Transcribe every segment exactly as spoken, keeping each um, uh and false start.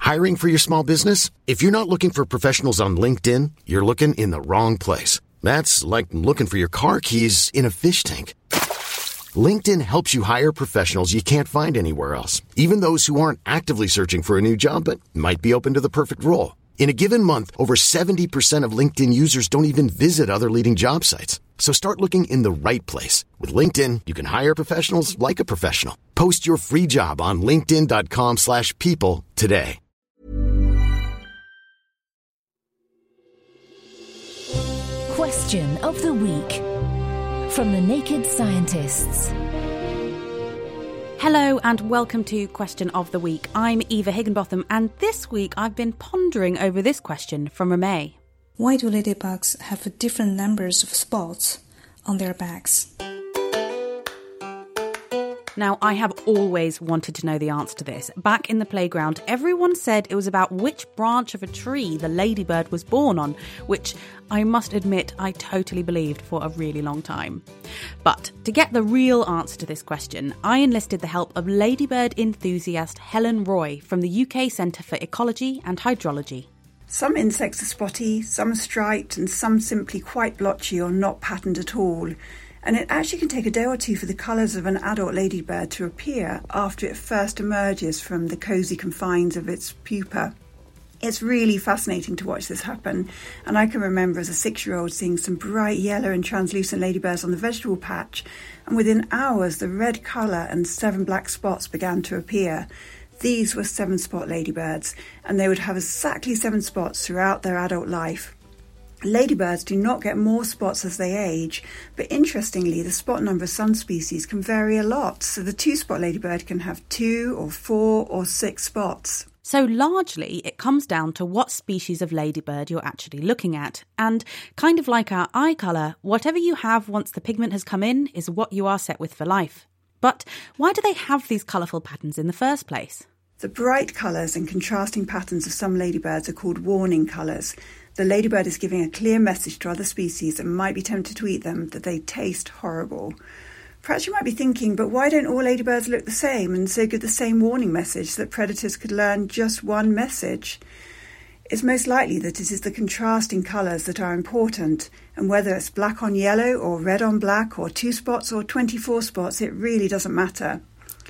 Hiring for your small business? If you're not looking for professionals on LinkedIn, you're looking in the wrong place. That's like looking for your car keys in a fish tank. LinkedIn helps you hire professionals you can't find anywhere else, even those who aren't actively searching for a new job but might be open to the perfect role. In a given month, over seventy percent of LinkedIn users don't even visit other leading job sites. So start looking in the right place. With LinkedIn, you can hire professionals like a professional. Post your free job on linkedin.com slash people today. Question of the week from the Naked Scientists. Hello and welcome to Question of the Week. I'm Eva Higginbotham, and this week I've been pondering over this question from Ramey. Why do ladybugs have different numbers of spots on their backs? Now, I have always wanted to know the answer to this. Back in the playground, everyone said it was about which branch of a tree the ladybird was born on, which I must admit I totally believed for a really long time. But to get the real answer to this question, I enlisted the help of ladybird enthusiast Helen Roy from the U K Centre for Ecology and Hydrology. Some insects are spotty, some are striped, and some simply quite blotchy or not patterned at all. And it actually can take a day or two for the colours of an adult ladybird to appear after it first emerges from the cosy confines of its pupa. It's really fascinating to watch this happen, and I can remember as a six-year-old seeing some bright yellow and translucent ladybirds on the vegetable patch, and within hours the red colour and seven black spots began to appear. These were seven-spot ladybirds, and they would have exactly seven spots throughout their adult life. Ladybirds do not get more spots as they age, but interestingly, the spot number of some species can vary a lot. So the two-spot ladybird can have two or four or six spots. So largely, it comes down to what species of ladybird you're actually looking at. And kind of like our eye colour, whatever you have once the pigment has come in is what you are set with for life. But why do they have these colourful patterns in the first place? The bright colours and contrasting patterns of some ladybirds are called warning colours. The ladybird is giving a clear message to other species that might be tempted to eat them that they taste horrible. Perhaps you might be thinking, but why don't all ladybirds look the same and so give the same warning message so that predators could learn just one message? It's most likely that it is the contrasting colours that are important, and whether it's black on yellow or red on black or two spots or twenty-four spots, it really doesn't matter.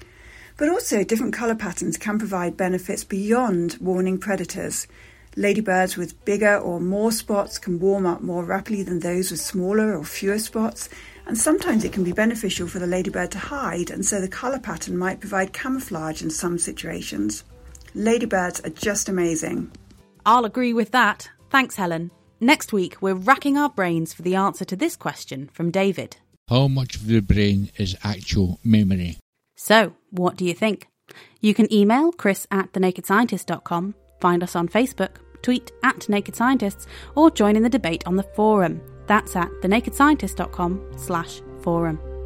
But also, different colour patterns can provide benefits beyond warning predators. Ladybirds with bigger or more spots can warm up more rapidly than those with smaller or fewer spots, and sometimes it can be beneficial for the ladybird to hide, and so the colour pattern might provide camouflage in some situations. Ladybirds are just amazing. I'll agree with that. Thanks, Helen. Next week, we're racking our brains for the answer to this question from David. How much of the brain is actual memory? So, what do you think? You can email chris at the naked scientist dot com, find us on Facebook, tweet at Naked Scientists, or join in the debate on the forum. That's at the naked scientist dot com slash forum.